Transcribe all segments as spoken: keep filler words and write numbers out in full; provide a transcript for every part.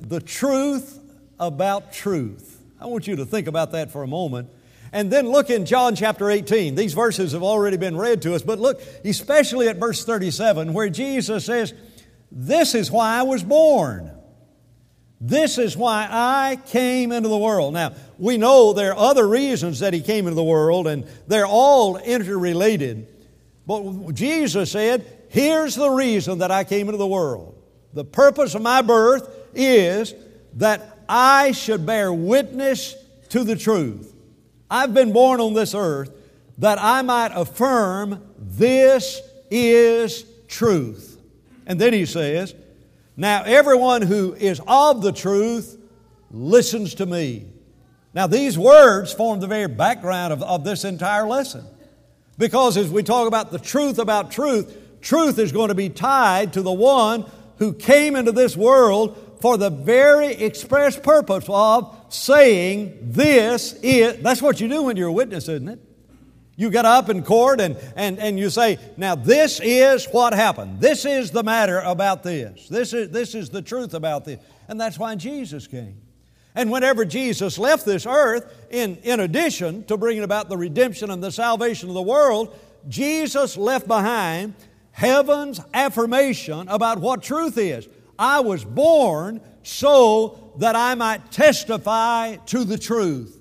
the truth about truth. I want you to think about that for a moment. And then look in John chapter eighteen. These verses have already been read to us, but look especially at verse thirty-seven, where Jesus says, "This is why I was born. This is why I came into the world." Now, we know there are other reasons that He came into the world, and they're all interrelated. But Jesus said, here's the reason that I came into the world. The purpose of my birth is that I should bear witness to the truth. I've been born on this earth that I might affirm this is truth. And then He says, now everyone who is of the truth listens to me. Now these words form the very background of, of this entire lesson. Because as we talk about the truth about truth, truth is going to be tied to the one who came into this world for the very express purpose of saying this is, that's what you do when you're a witness, isn't it? You get up in court and, and, and you say, now this is what happened. This is the matter about this. This is, this is the truth about this. And that's why Jesus came. And whenever Jesus left this earth, in, in addition to bringing about the redemption and the salvation of the world, Jesus left behind heaven's affirmation about what truth is. I was born so that I might testify to the truth.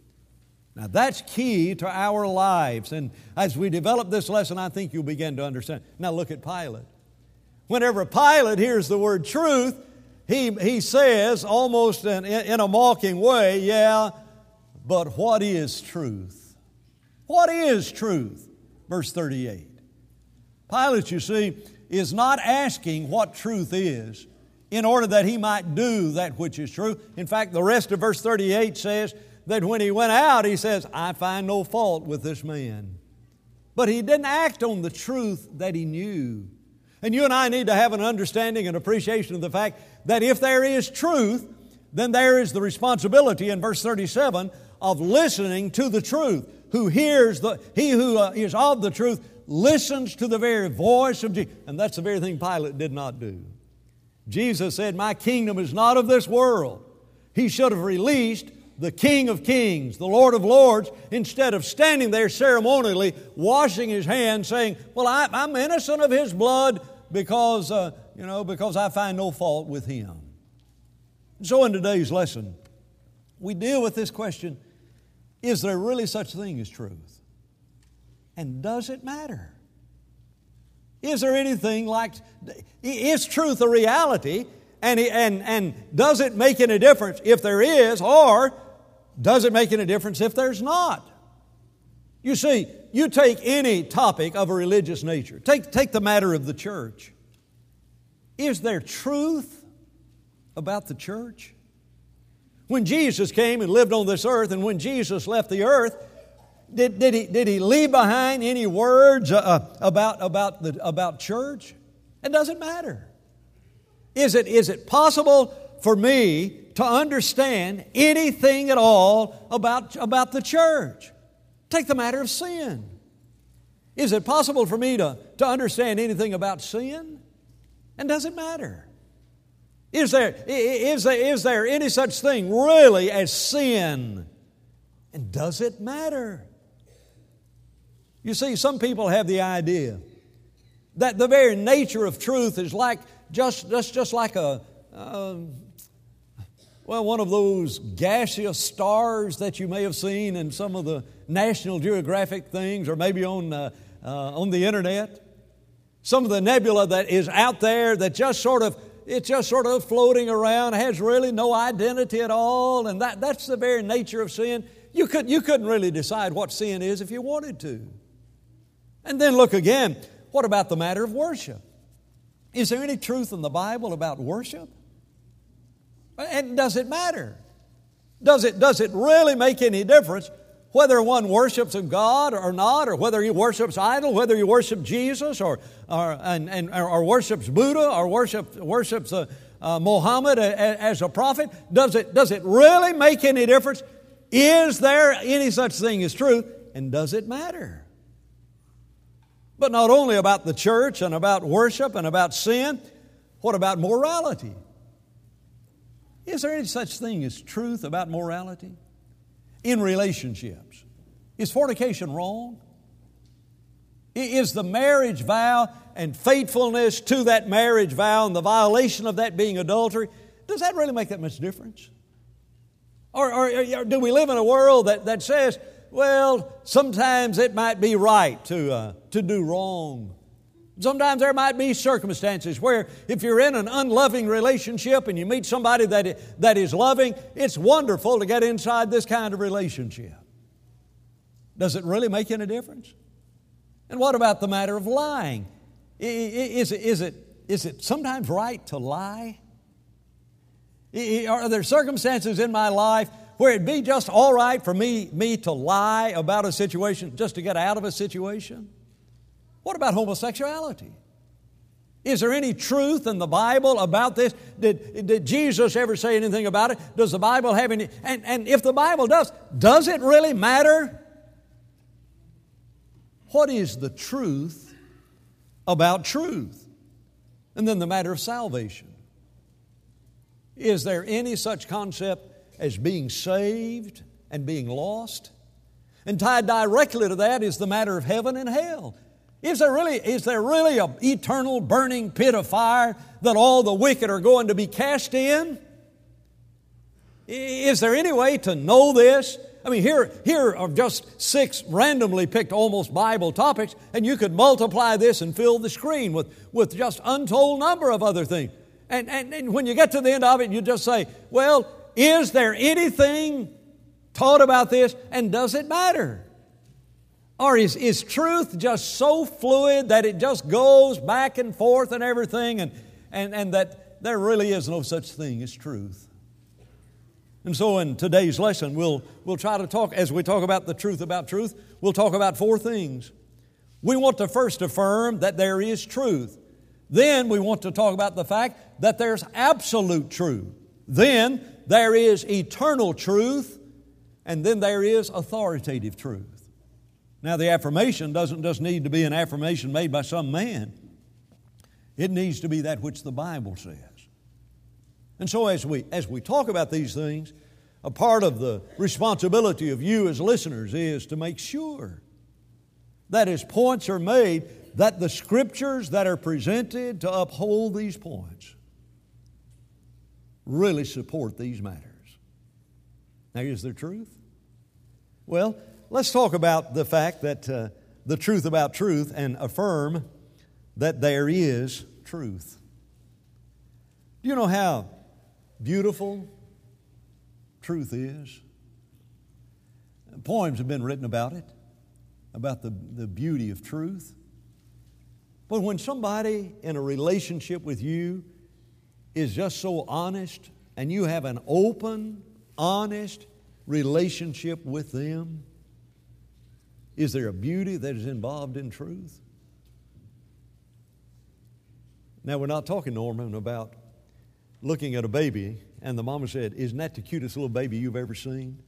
Now that's key to our lives. And as we develop this lesson, I think you'll begin to understand. Now look at Pilate. Whenever Pilate hears the word truth, he, he says almost in, in a mocking way, yeah, but what is truth? What is truth? Verse thirty-eight. Pilate, you see, is not asking what truth is in order that he might do that which is true. In fact, the rest of verse thirty-eight says that when he went out, he says, I find no fault with this man. But he didn't act on the truth that he knew. And you and I need to have an understanding and appreciation of the fact that if there is truth, then there is the responsibility in verse thirty-seven of listening to the truth. Who hears the, he who uh, is of the truth listens to the very voice of Jesus. And that's the very thing Pilate did not do. Jesus said, my kingdom is not of this world. He should have released the King of Kings, the Lord of Lords, instead of standing there ceremonially, washing his hands, saying, well, I, I'm innocent of his blood because, uh, you know, because I find no fault with him. So in today's lesson, we deal with this question, is there really such a thing as truth? And does it matter? Is there anything like, is truth a reality? And, and, and does it make any difference if there is, or does it make any difference if there's not? You see, you take any topic of a religious nature. Take, take the matter of the church. Is there truth about the church? When Jesus came and lived on this earth, and when Jesus left the earth, did, did, he, did he leave behind any words uh, about, about, the, about church? It doesn't matter. Is it, is it possible for me to understand anything at all about, about the church? Take the matter of sin. Is it possible for me to, to understand anything about sin? And does it matter? Is there, is, there, is there any such thing really as sin? And does it matter? You see, some people have the idea that the very nature of truth is like just, just, just like a, uh, well, one of those gaseous stars that you may have seen in some of the National Geographic things, or maybe on, uh, uh, on the internet. Some of the nebula that is out there that just sort of, it's just sort of floating around, has really no identity at all, and that, that's the very nature of sin. You, could, you couldn't really decide what sin is if you wanted to. And then look again, what about the matter of worship? Is there any truth in the Bible about worship? And does it matter? Does it, does it really make any difference whether one worships a God or not, or whether he worships idol, whether he worships Jesus or, or, and, and, or worships Buddha or worship, worships uh, uh, Muhammad as a prophet? Does it, does it really make any difference? Is there any such thing as truth? And does it matter? But not only about the church and about worship and about sin, what about morality? Is there any such thing as truth about morality? In relationships, is fornication wrong? Is the marriage vow and faithfulness to that marriage vow and the violation of that being adultery, does that really make that much difference? Or, or, or do we live in a world that, that says, well, sometimes it might be right to, uh, to do wrong. Sometimes there might be circumstances where if you're in an unloving relationship and you meet somebody that, that is loving, it's wonderful to get inside this kind of relationship. Does it really make any difference? And what about the matter of lying? Is it, is it, is it sometimes right to lie? Are there circumstances in my life where it'd be just all right for me, me to lie about a situation just to get out of a situation? What about homosexuality? Is there any truth in the Bible about this? Did, did Jesus ever say anything about it? Does the Bible have any? And, and if the Bible does, does it really matter? What is the truth about truth? And then the matter of salvation. Is there any such concept as being saved and being lost? And tied directly to that is the matter of heaven and hell. Is there really, is there really an eternal burning pit of fire that all the wicked are going to be cast in? Is there any way to know this? I mean, here, here are just six randomly picked almost Bible topics, and you could multiply this and fill the screen with, with just untold number of other things. And, and, and when you get to the end of it, you just say, well, is there anything taught about this, and does it matter? Or is, is truth just so fluid that it just goes back and forth and everything, and, and, and that there really is no such thing as truth? And so in today's lesson, we'll, we'll try to talk, as we talk about the truth about truth, we'll talk about four things. We want to first affirm that there is truth. Then we want to talk about the fact that there's absolute truth. Then there is eternal truth. And then there is authoritative truth. Now, the affirmation doesn't just need to be an affirmation made by some man. It needs to be that which the Bible says. And so as we, as we talk about these things, a part of the responsibility of you as listeners is to make sure that as points are made, that the Scriptures that are presented to uphold these points really support these matters. Now, is there truth? Well, let's talk about the fact that uh, the truth about truth and affirm that there is truth. Do you know how beautiful truth is? Poems have been written about it, about the, the beauty of truth. But when somebody in a relationship with you is just so honest and you have an open, honest relationship with them, is there a beauty that is involved in truth? Now, we're not talking, Norman, about looking at a baby and the mama said, "Isn't that the cutest little baby you've ever seen?"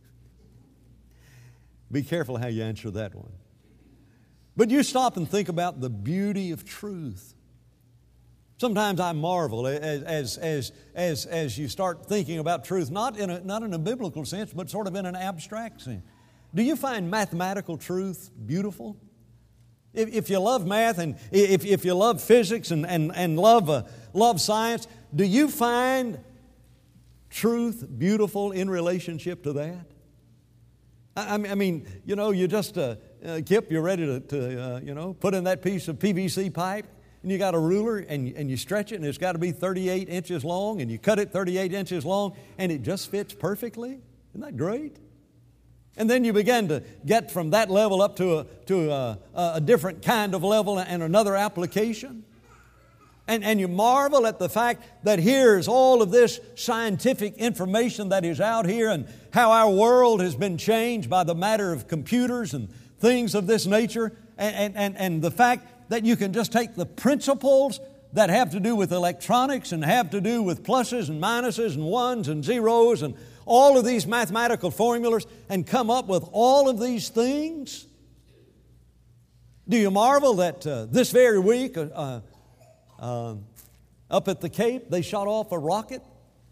Be careful how you answer that one. But you stop and think about the beauty of truth. Sometimes I marvel as, as, as, as, as you start thinking about truth, not in, a, not in a biblical sense, but sort of in an abstract sense. Do you find mathematical truth beautiful? If, if you love math and if, if you love physics and, and, and love, uh, love science, do you find truth beautiful in relationship to that? I, I mean, you know, you just, uh, uh, Kip, you're ready to, to uh, you know, put in that piece of P V C pipe, and you got a ruler, and, and you stretch it, and it's got to be thirty-eight inches long, and you cut it thirty-eight inches long, and it just fits perfectly. Isn't that great? And then you begin to get from that level up to a, to a, a different kind of level and another application. And, and you marvel at the fact that here's all of this scientific information that is out here and how our world has been changed by the matter of computers and things of this nature. And, and, and the fact that you can just take the principles that have to do with electronics and have to do with pluses and minuses and ones and zeros and all of these mathematical formulas and come up with all of these things. Do you marvel that uh, this very week uh, uh, up at the Cape they shot off a rocket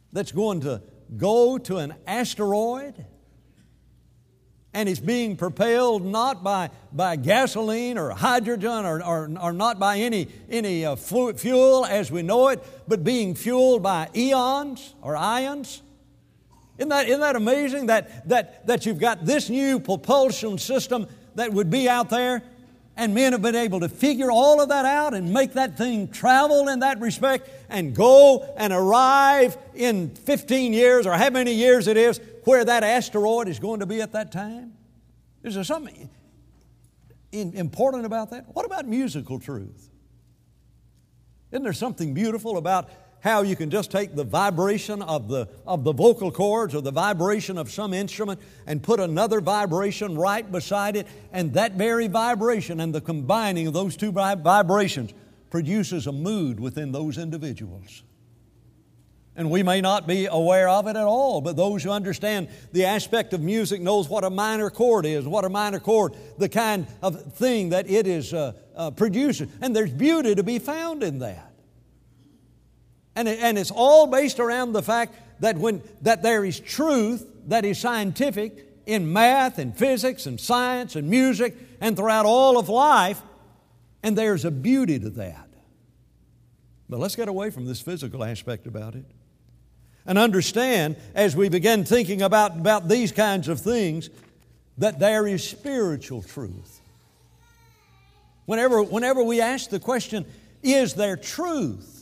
that's going to go to an asteroid, and it's being propelled not by, by gasoline or hydrogen or, or, or not by any, any uh, fuel as we know it, but being fueled by eons or ions. Isn't that, isn't that amazing that, that, that you've got this new propulsion system that would be out there, and men have been able to figure all of that out and make that thing travel in that respect and go and arrive in fifteen years or how many years it is where that asteroid is going to be at that time? Is there something important about that? What about musical truth? Isn't there something beautiful about how you can just take the vibration of the, of the vocal cords or the vibration of some instrument and put another vibration right beside it, and that very vibration and the combining of those two vibrations produces a mood within those individuals. And we may not be aware of it at all, but those who understand the aspect of music knows what a minor chord is, what a minor chord, the kind of thing that it is uh, uh, producing. And there's beauty to be found in that. And, it, and it's all based around the fact that when that there is truth that is scientific in math and physics and science and music and throughout all of life, and there's a beauty to that. But let's get away from this physical aspect about it and understand, as we begin thinking about, about these kinds of things, that there is spiritual truth. Whenever, whenever we ask the question, is there truth?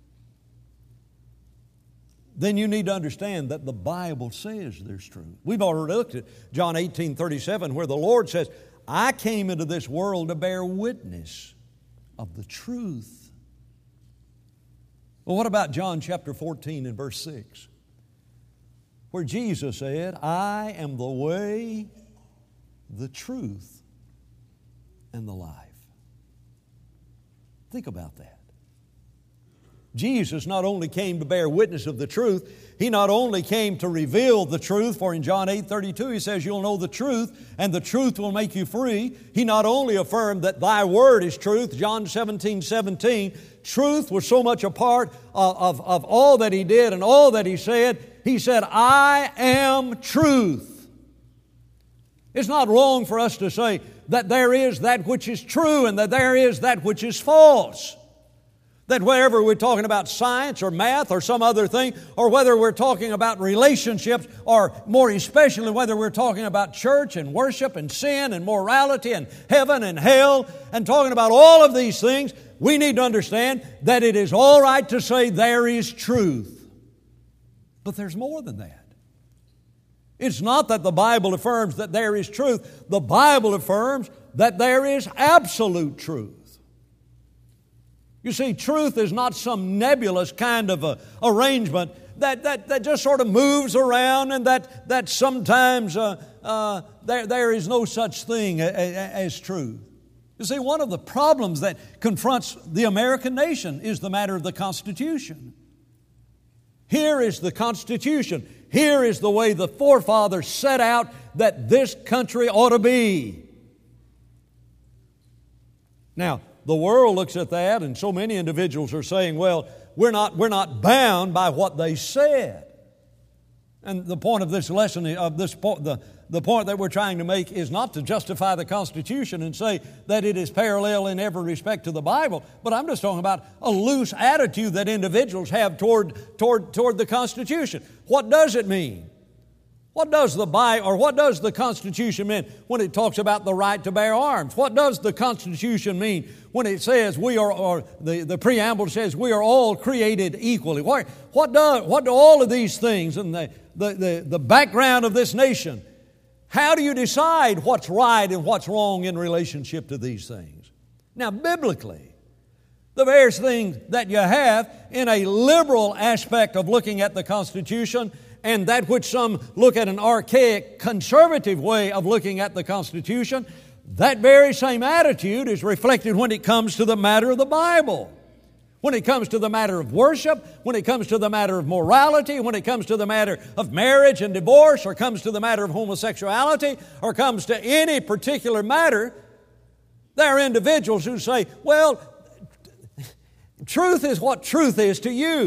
Then you need to understand that the Bible says there's truth. We've already looked at John eighteen thirty-seven, where the Lord says, I came into this world to bear witness of the truth. Well, what about John chapter fourteen and verse six, where Jesus said, I am the way, the truth, and the life. Think about that. Jesus not only came to bear witness of the truth, He not only came to reveal the truth, for in John eight thirty-two He says, you'll know the truth, and the truth will make you free. He not only affirmed that thy word is truth, John seventeen seventeen, truth was so much a part of, of, of all that He did and all that He said. He said, I am truth. It's not wrong for us to say that there is that which is true and that there is that which is false. That wherever we're talking about science or math or some other thing, or whether we're talking about relationships, or more especially whether we're talking about church and worship and sin and morality and heaven and hell, and talking about all of these things, we need to understand that it is all right to say there is truth. But there's more than that. It's not that the Bible affirms that there is truth. The Bible affirms that there is absolute truth. You see, truth is not some nebulous kind of a arrangement that, that, that just sort of moves around, and that, that sometimes uh, uh, there, there is no such thing as, as truth. You see, one of the problems that confronts the American nation is the matter of the Constitution. Here is the Constitution. Here is the way the forefathers set out that this country ought to be. Now, the world looks at that, and so many individuals are saying, well, we're not, we're not bound by what they said. And the point of this lesson, of this point, the, the point that we're trying to make is not to justify the Constitution and say that it is parallel in every respect to the Bible, but I'm just talking about a loose attitude that individuals have toward, toward, toward the Constitution. What does it mean? What does the Bible, or what does the Constitution mean when it talks about the right to bear arms? What does the Constitution mean when it says we are, or the, the preamble says we are all created equally? What, what, do, what do all of these things and the, the, the, the background of this nation, how do you decide what's right and what's wrong in relationship to these things? Now, biblically, the various things that you have in a liberal aspect of looking at the Constitution, and that which some look at an archaic, conservative way of looking at the Constitution, that very same attitude is reflected when it comes to the matter of the Bible. When it comes to the matter of worship, when it comes to the matter of morality, when it comes to the matter of marriage and divorce, or comes to the matter of homosexuality, or comes to any particular matter, there are individuals who say, well, truth is what truth is to you.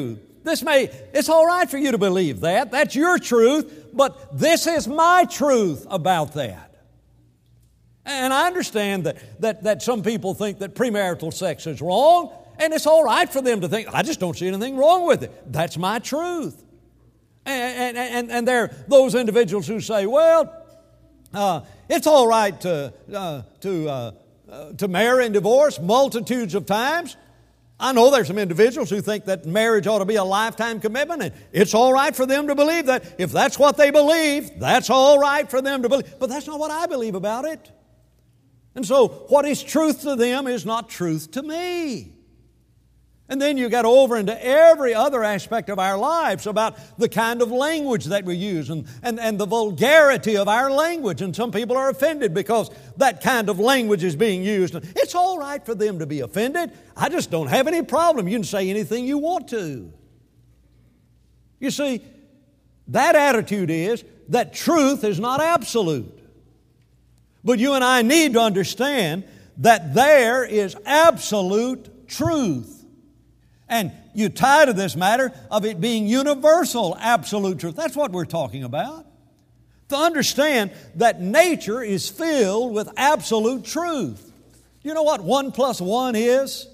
This may, it's all right for you to believe that. That's your truth, but this is my truth about that. And I understand that, that, that some people think that premarital sex is wrong, and it's all right for them to think, I just don't see anything wrong with it. That's my truth. And, and, and, and there are those individuals who say, well, uh, it's all right to, uh, to, uh, uh, to marry and divorce multitudes of times. I know there's some individuals who think that marriage ought to be a lifetime commitment, and it's all right for them to believe that. If that's what they believe, that's all right for them to believe. But that's not what I believe about it. And so what is truth to them is not truth to me. And then you get over into every other aspect of our lives about the kind of language that we use and, and, and the vulgarity of our language. And some people are offended because that kind of language is being used. It's all right for them to be offended. I just don't have any problem. You can say anything you want to. You see, that attitude is that truth is not absolute. But you and I need to understand that there is absolute truth. And you tie to this matter of it being universal absolute truth. That's what we're talking about. To understand that nature is filled with absolute truth. You know what one plus one is?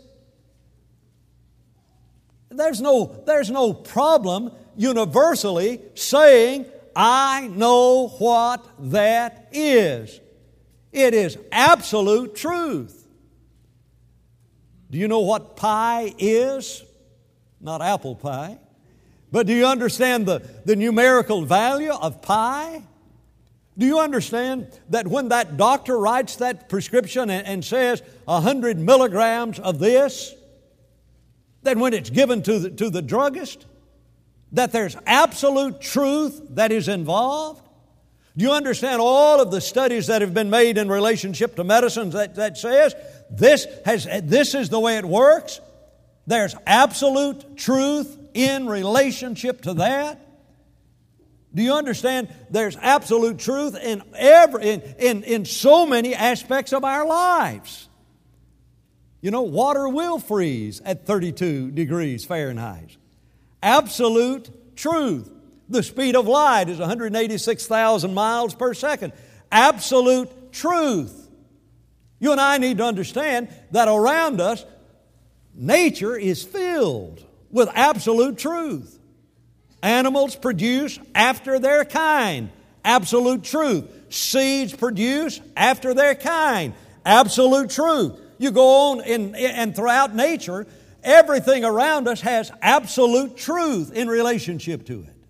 There's no, there's no problem universally saying, I know what that is. It is absolute truth. Do you know what pi is? Not apple pie. But do you understand the, the numerical value of pi? Do you understand that when that doctor writes that prescription and, and says one hundred milligrams of this, that when it's given to the, to the druggist, that there's absolute truth that is involved? Do you understand all of the studies that have been made in relationship to medicine that, that says this, has, this is the way it works? There's absolute truth in relationship to that. Do you understand? There's absolute truth in every in, in, in so many aspects of our lives. You know, water will freeze at thirty-two degrees Fahrenheit. Absolute truth. The speed of light is one hundred eighty-six thousand miles per second. Absolute truth. You and I need to understand that around us, nature is filled with absolute truth. Animals produce after their kind. Absolute truth. Seeds produce after their kind. Absolute truth. You go on in, and throughout nature, everything around us has absolute truth in relationship to it.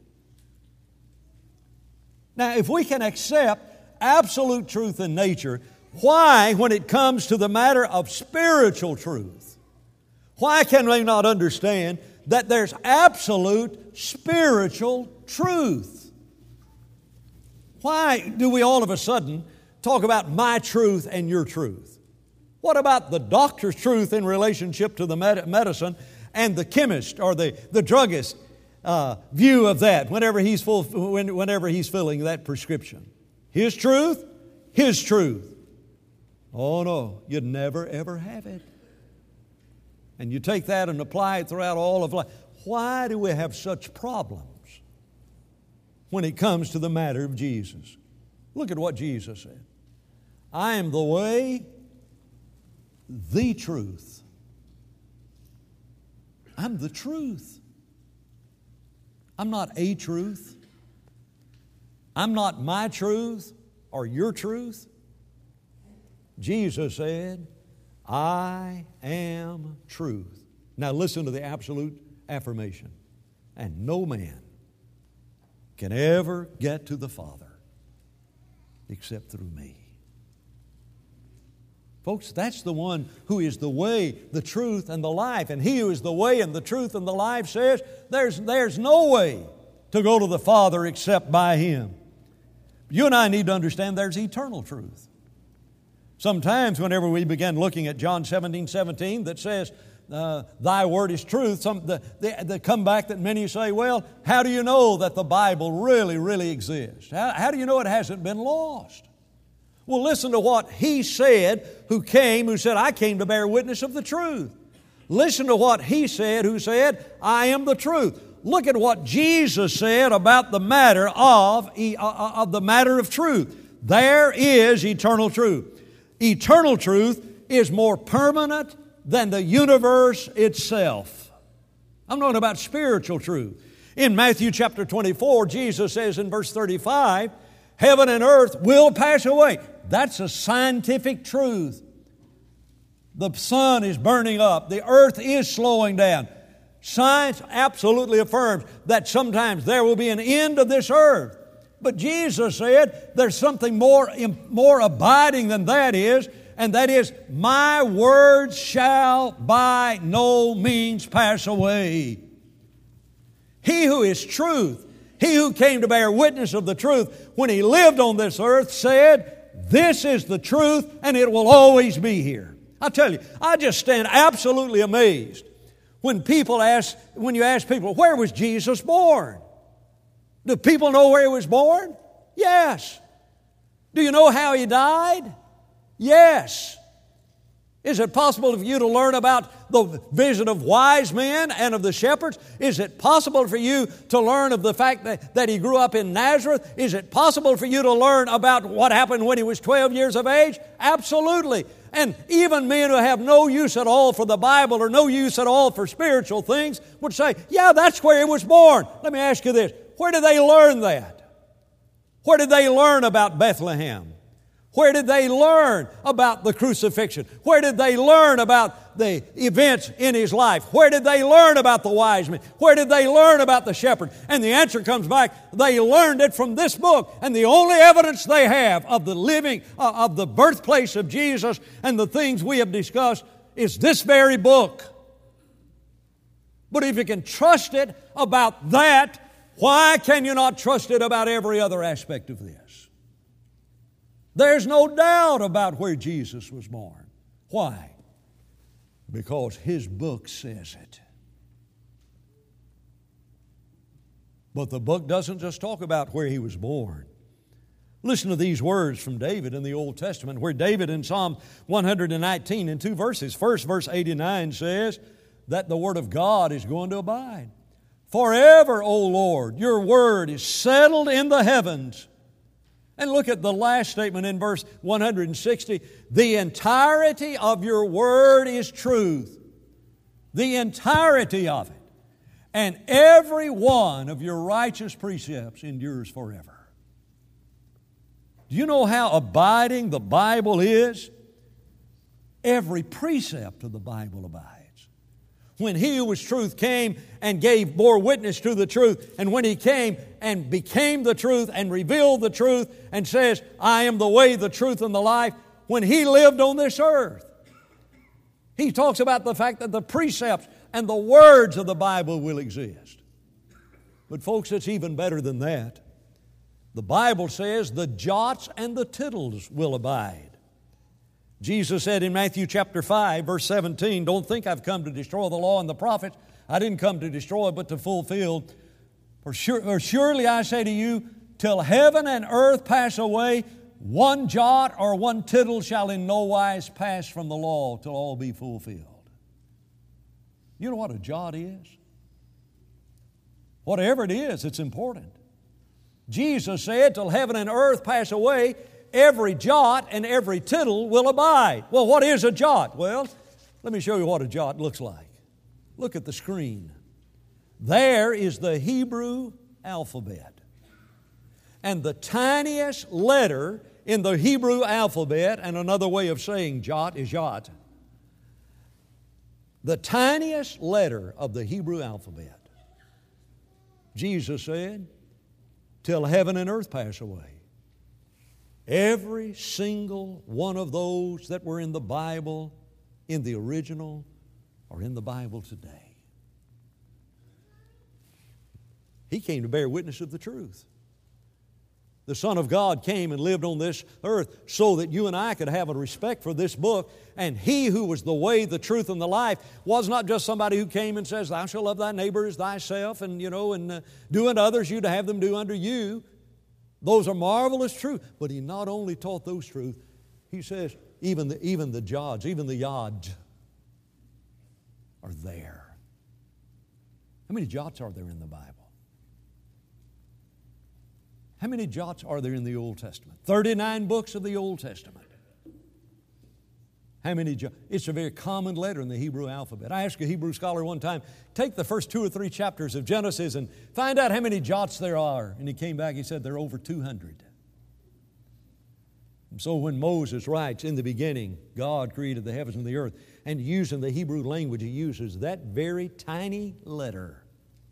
Now, if we can accept absolute truth in nature, why, when it comes to the matter of spiritual truth, why can we not understand that there's absolute spiritual truth? Why do we all of a sudden talk about my truth and your truth? What about the doctor's truth in relationship to the med- medicine and the chemist or the, the druggist uh, view of that whenever he's, full, whenever he's filling that prescription? His truth, his truth. Oh no, you'd never ever have it. And you take that and apply it throughout all of life. Why do we have such problems when it comes to the matter of Jesus? Look at what Jesus said. I am the way, the truth. I'm the truth. I'm not a truth. I'm not my truth or your truth. Jesus said, I am truth. Now listen to the absolute affirmation. And no man can ever get to the Father except through me. Folks, that's the one who is the way, the truth, and the life. And he who is the way and the truth and the life says there's, there's no way to go to the Father except by Him. You and I need to understand there's eternal truth. Sometimes whenever we begin looking at John seventeen seventeen that says, uh, thy word is truth, some, the, the, the comeback that many say, well, how do you know that the Bible really, really exists? How, how do you know it hasn't been lost? Well, listen to what He said who came, who said, I came to bear witness of the truth. Listen to what He said who said, I am the truth. Look at what Jesus said about the matter of, of the matter of truth. There is eternal truth. Eternal truth is more permanent than the universe itself. I'm talking about spiritual truth. In Matthew chapter twenty-four, Jesus says in verse thirty-five, heaven and earth will pass away. That's a scientific truth. The sun is burning up. The earth is slowing down. Science absolutely affirms that sometimes there will be an end of this earth. But Jesus said there's something more, more abiding than that is, and that is, my words shall by no means pass away. He who is truth, he who came to bear witness of the truth, when he lived on this earth, said, this is the truth and it will always be here. I tell you, I just stand absolutely amazed when people ask, when you ask people, where was Jesus born? Do people know where He was born? Yes. Do you know how He died? Yes. Is it possible for you to learn about the vision of wise men and of the shepherds? Is it possible for you to learn of the fact that, that He grew up in Nazareth? Is it possible for you to learn about what happened when He was twelve years of age? Absolutely. And even men who have no use at all for the Bible or no use at all for spiritual things would say, yeah, that's where He was born. Let me ask you this. Where did they learn that? Where did they learn about Bethlehem? Where did they learn about the crucifixion? Where did they learn about the events in His life? Where did they learn about the wise men? Where did they learn about the shepherd? And the answer comes back, they learned it from this book. And the only evidence they have of the living, uh, of the birthplace of Jesus and the things we have discussed is this very book. But if you can trust it about that, why can you not trust it about every other aspect of this? There's no doubt about where Jesus was born. Why? Because His book says it. But the book doesn't just talk about where He was born. Listen to these words from David in the Old Testament, where David in Psalm one nineteen in two verses. First, verse eighty-nine says that the Word of God is going to abide. Forever, O Lord, your word is settled in the heavens. And look at the last statement in verse one sixty. The entirety of your word is truth. The entirety of it. And every one of your righteous precepts endures forever. Do you know how abiding the Bible is? Every precept of the Bible abides. When He who was truth came and gave, bore witness to the truth, and when He came and became the truth and revealed the truth and says, I am the way, the truth, and the life, when He lived on this earth, He talks about the fact that the precepts and the words of the Bible will exist. But folks, it's even better than that. The Bible says the jots and the tittles will abide. Jesus said in Matthew chapter five, verse seventeen, don't think I've come to destroy the law and the prophets. I didn't come to destroy, but to fulfill. For, sure, for surely I say to you, till heaven and earth pass away, one jot or one tittle shall in no wise pass from the law till all be fulfilled. You know what a jot is? Whatever it is, it's important. Jesus said, till heaven and earth pass away, every jot and every tittle will abide. Well, what is a jot? Well, let me show you what a jot looks like. Look at the screen. There is the Hebrew alphabet. And the tiniest letter in the Hebrew alphabet, and another way of saying jot is jot. The tiniest letter of the Hebrew alphabet. Jesus said, till heaven and earth pass away. Every single one of those that were in the Bible, in the original, are in the Bible today. He came to bear witness of the truth. The Son of God came and lived on this earth so that you and I could have a respect for this book. And He who was the way, the truth, and the life was not just somebody who came and says, thou shalt love thy neighbor as thyself, and, you know, and uh, do unto others you to have them do unto you. Those are marvelous truths. But He not only taught those truths, He says even the, even the jods, even the yods are there. How many jots are there in the Bible? How many jots are there in the Old Testament? thirty-nine books of the Old Testament. How many jots? It's a very common letter in the Hebrew alphabet. I asked a Hebrew scholar one time, take the first two or three chapters of Genesis and find out how many jots there are. And he came back, he said, there are over two hundred. And so when Moses writes, in the beginning, God created the heavens and the earth, and using the Hebrew language, he uses that very tiny letter.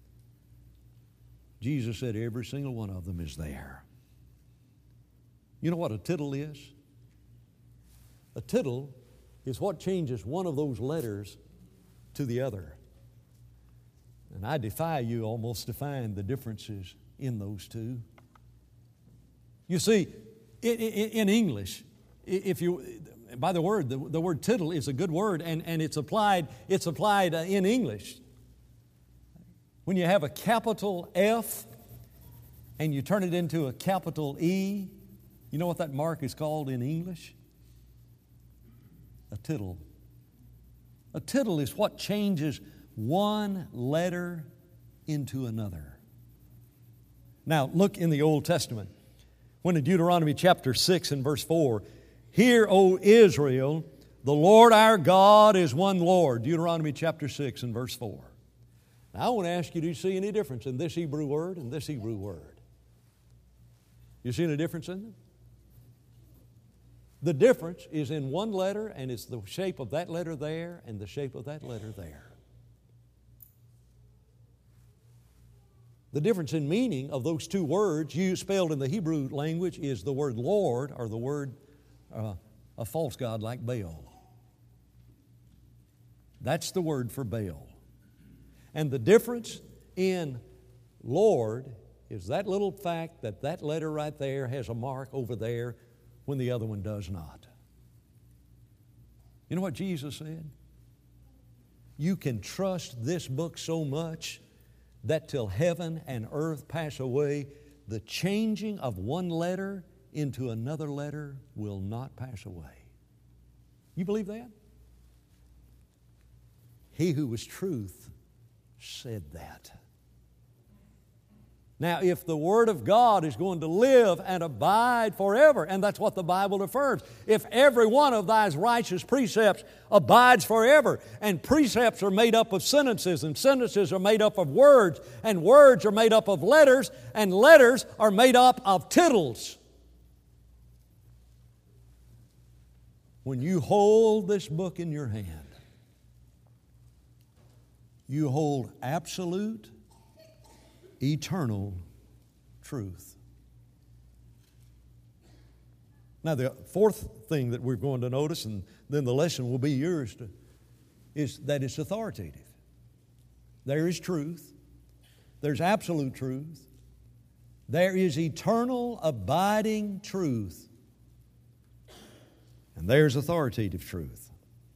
Jesus said every single one of them is there. You know what a tittle is? A tittle is what changes one of those letters to the other. And I defy you almost to find the differences in those two. You see, in, in English, if you, by the word, the, the word tittle is a good word, and, and it's applied, it's applied in English. When you have a capital F and you turn it into a capital E, you know what that mark is called in English? A tittle. A tittle is what changes one letter into another. Now, look in the Old Testament. When in Deuteronomy chapter six and verse four, hear, O Israel, the Lord our God is one Lord. Deuteronomy chapter six and verse four. Now, I want to ask you, do you see any difference in this Hebrew word and this Hebrew word? You see any difference in them? The difference is in one letter, and it's the shape of that letter there and the shape of that letter there. The difference in meaning of those two words used spelled in the Hebrew language is the word Lord or the word uh, a false god like Baal. That's the word for Baal. And the difference in Lord is that little fact that that letter right there has a mark over there when the other one does not. You know what Jesus said? You can trust this book so much that till heaven and earth pass away, the changing of one letter into another letter will not pass away. You believe that? He who was truth said that. Now, if the Word of God is going to live and abide forever, and that's what the Bible affirms, if every one of thy righteous precepts abides forever, and precepts are made up of sentences, and sentences are made up of words, and words are made up of letters, and letters are made up of tittles. When you hold this book in your hand, you hold absolute, eternal truth. Now, the fourth thing that we're going to notice, and then the lesson will be yours, to, is that it's authoritative. There is truth. There's absolute truth. There is eternal, abiding truth. And there's authoritative truth.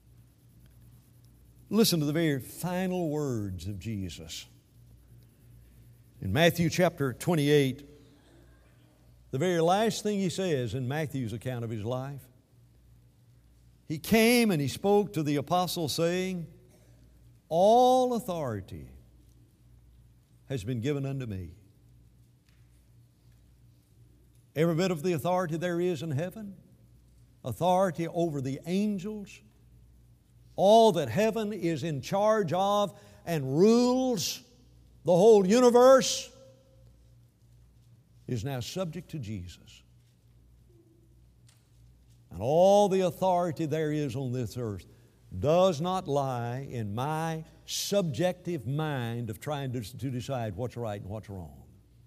Listen to the very final words of Jesus. In Matthew chapter twenty-eight, the very last thing He says in Matthew's account of His life, He came and He spoke to the apostles saying, all authority has been given unto me. Every bit of the authority there is in heaven, authority over the angels, all that heaven is in charge of and rules, the whole universe, is now subject to Jesus. And all the authority there is on this earth does not lie in my subjective mind of trying to, to decide what's right and what's wrong.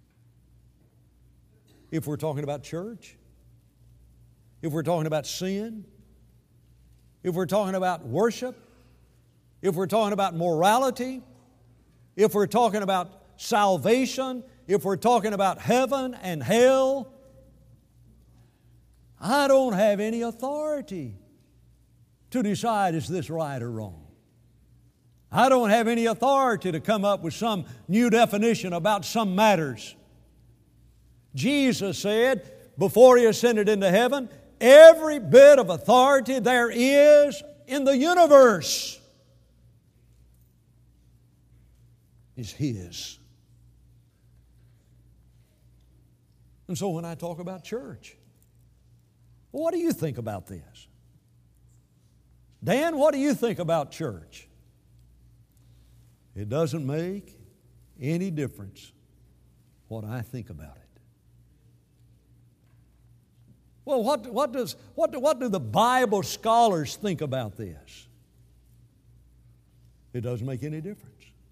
If we're talking about church, if we're talking about sin, if we're talking about worship, if we're talking about morality, if we're talking about salvation, if we're talking about heaven and hell, I don't have any authority to decide is this right or wrong. I don't have any authority to come up with some new definition about some matters. Jesus said before He ascended into heaven, every bit of authority there is in the universe is His. And so when I talk about church, what do you think about this? Dan, what do you think about church? It doesn't make any difference what I think about it. Well, what, what, does, what, do, what do the Bible scholars think about this? It doesn't make any difference.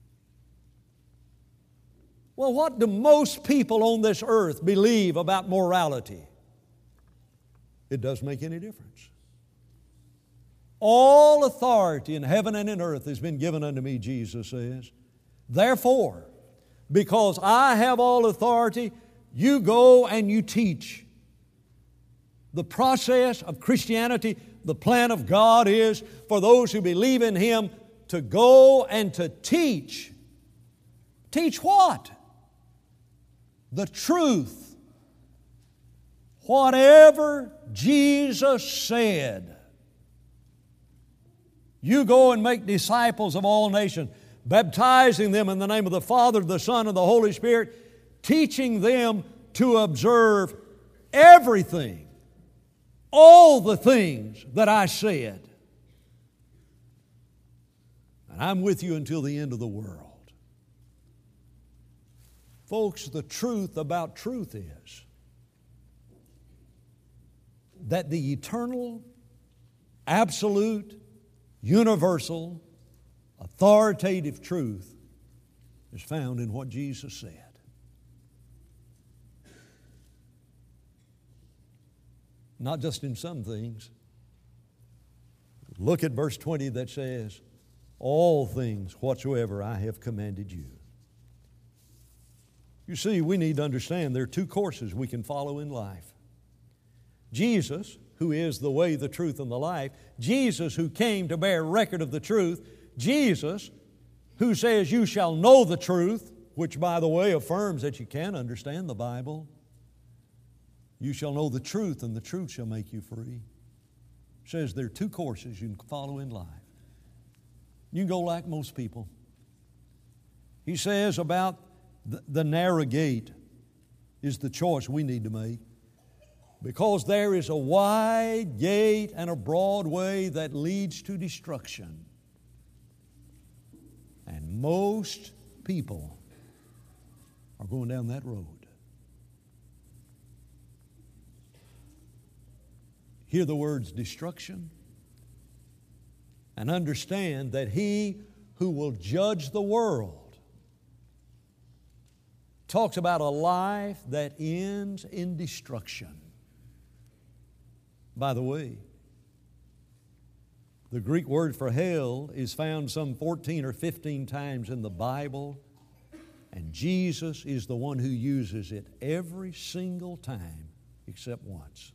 Well, what do most people on this earth believe about morality? It doesn't make any difference. All authority in heaven and in earth has been given unto me, Jesus says. Therefore, because I have all authority, you go and you teach. The process of Christianity, the plan of God is for those who believe in Him to go and to teach. Teach what? The truth. Whatever Jesus said. You go and make disciples of all nations, baptizing them in the name of the Father, the Son, and the Holy Spirit, teaching them to observe everything, all the things that I said. And I'm with you until the end of the world. Folks, the truth about truth is that the eternal, absolute, universal, authoritative truth is found in what Jesus said. Not just in some things. Look at verse twenty that says, all things whatsoever I have commanded you. You see, we need to understand there are two courses we can follow in life. Jesus, who is the way, the truth, and the life. Jesus, who came to bear record of the truth. Jesus, who says you shall know the truth, which, by the way, affirms that you can understand the Bible. You shall know the truth, and the truth shall make you free. It says there are two courses you can follow in life. You can go like most people. He says about the, the narrow gate is the choice we need to make. Because there is a wide gate and a broad way that leads to destruction. And most people are going down that road. Hear the words destruction and understand that He who will judge the world talks about a life that ends in destruction. By the way, the Greek word for hell is found some fourteen or fifteen times in the Bible, and Jesus is the one who uses it every single time except once.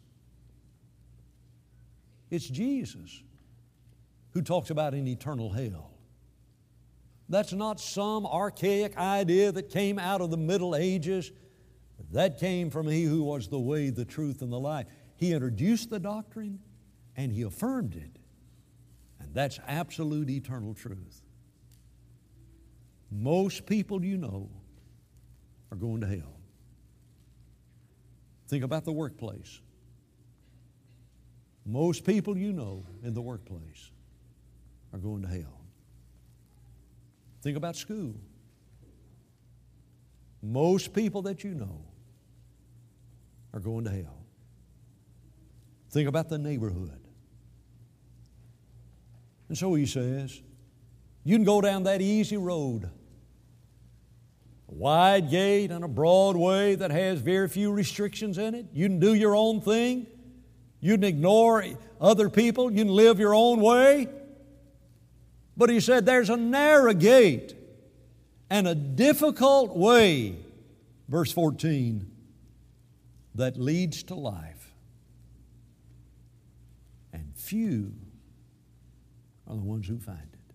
It's Jesus who talks about an eternal hell. That's not some archaic idea that came out of the Middle Ages. That came from He who was the way, the truth, and the life. He introduced the doctrine and He affirmed it. And that's absolute eternal truth. Most people you know are going to hell. Think about the workplace. Most people you know in the workplace are going to hell. Think about school. Most people that you know are going to hell. Think about the neighborhood. And so He says, you can go down that easy road, a wide gate and a broad way that has very few restrictions in it. You can do your own thing. You can ignore other people. You can live your own way. But He said there's a narrow gate and a difficult way, verse fourteen, that leads to life. And few are the ones who find it.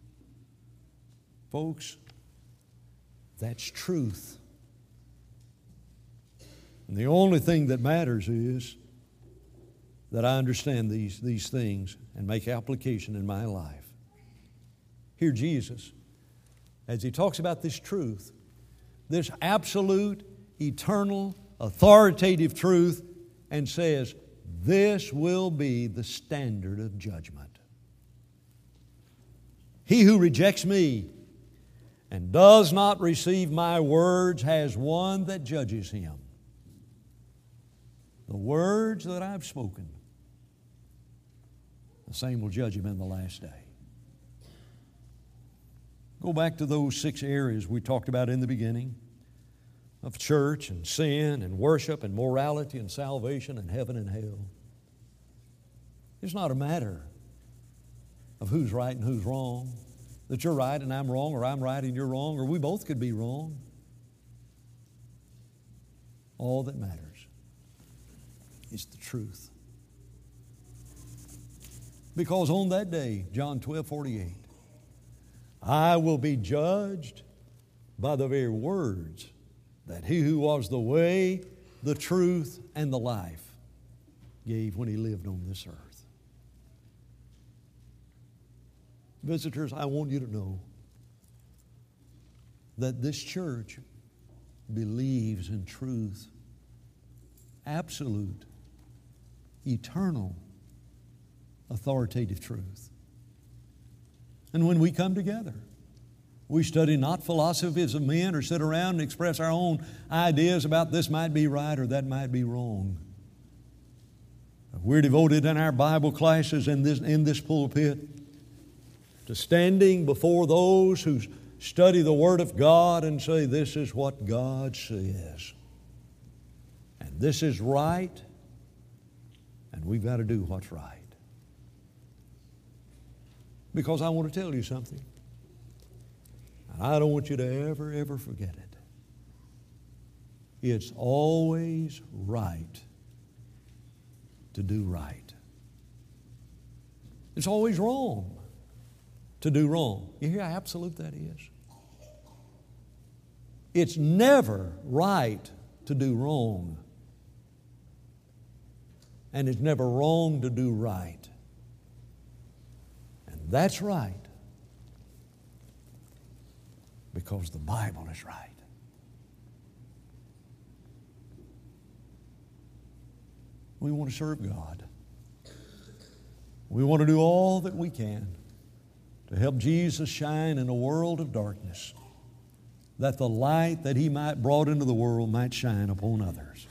Folks, that's truth. And the only thing that matters is that I understand these, these things and make application in my life. Here Jesus as he talks about this truth, this absolute, eternal, authoritative truth, and says, this will be the standard of judgment. He who rejects me and does not receive my words has one that judges him. The words that I've spoken, the same will judge him in the last day. Go back to those six areas we talked about in the beginning of church and sin and worship and morality and salvation and heaven and hell. It's not a matter of who's right and who's wrong, that you're right and I'm wrong, or I'm right and you're wrong, or we both could be wrong. All that matters is the truth. Because on that day, John twelve forty-eight, I will be judged by the very words that He who was the way, the truth, and the life gave when He lived on this earth. Visitors, I want you to know that this church believes in truth, absolute, eternal, authoritative truth. And when we come together, we study not philosophies of men or sit around and express our own ideas about this might be right or that might be wrong. We're devoted in our Bible classes in this, in this pulpit to standing before those who study the Word of God and say, this is what God says. And this is right, and we've got to do what's right. Because I want to tell you something. And I don't want you to ever, ever forget it. It's always right to do right. It's always wrong to do wrong. You hear how absolute that is? It's never right to do wrong. And it's never wrong to do right. And that's right because the Bible is right. We want to serve God. We want to do all that we can to help Jesus shine in a world of darkness, that the light that He might brought into the world might shine upon others.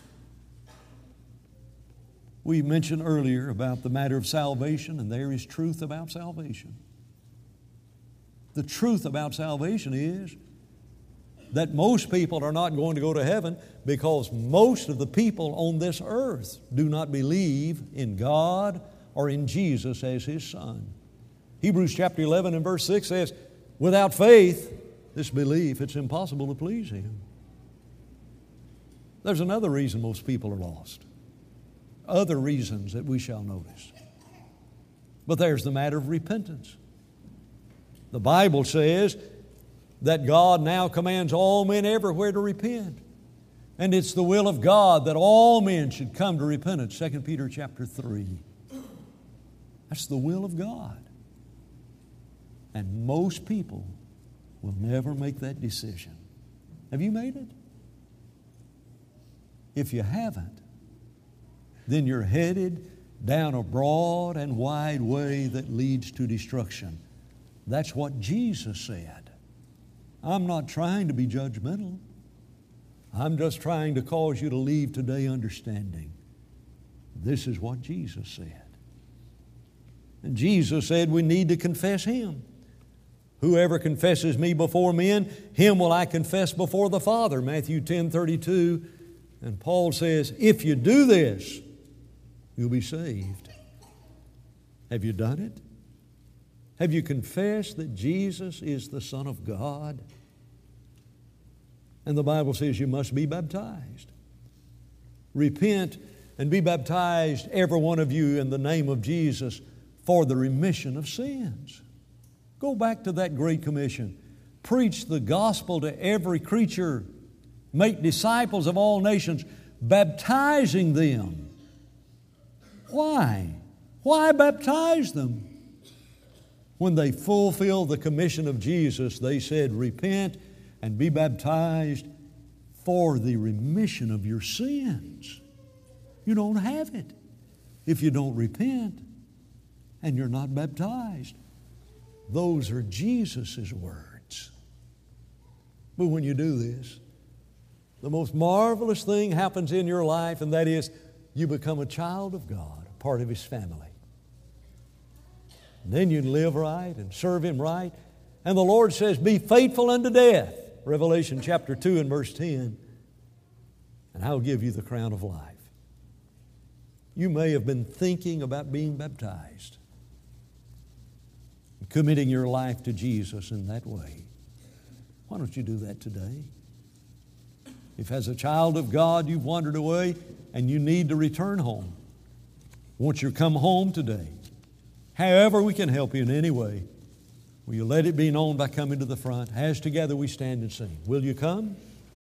We mentioned earlier about the matter of salvation, and there is truth about salvation. The truth about salvation is that most people are not going to go to heaven because most of the people on this earth do not believe in God or in Jesus as His Son. Hebrews chapter eleven and verse six says, without faith, this belief, it's impossible to please Him. There's another reason most people are lost. Other reasons that we shall notice. But there's the matter of repentance. The Bible says that God now commands all men everywhere to repent. And it's the will of God that all men should come to repentance. Second Peter chapter three. That's the will of God. And most people will never make that decision. Have you made it? If you haven't, then you're headed down a broad and wide way that leads to destruction. That's what Jesus said. I'm not trying to be judgmental. I'm just trying to cause you to leave today understanding this is what Jesus said. And Jesus said we need to confess Him. Whoever confesses me before men, him will I confess before the Father. Matthew ten thirty-two. And Paul says, if you do this, you'll be saved. Have you done it? Have you confessed that Jesus is the Son of God? And the Bible says you must be baptized. Repent and be baptized, every one of you, in the name of Jesus for the remission of sins. Go back to that Great Commission. Preach the gospel to every creature. Make disciples of all nations, baptizing them. Why? Why baptize them? When they fulfilled the commission of Jesus, they said, repent and be baptized for the remission of your sins. You don't have it if you don't repent and you're not baptized. Those are Jesus' words. But when you do this, the most marvelous thing happens in your life, and that is you become a child of God, a part of His family. And then you can live right and serve Him right. And the Lord says, be faithful unto death. Revelation chapter two and verse ten. And I'll give you the crown of life. You may have been thinking about being baptized, committing your life to Jesus in that way. Why don't you do that today? If as a child of God you've wandered away and you need to return home, won't you come home today? However we can help you in any way, will you let it be known by coming to the front? As together we stand and sing. Will you come?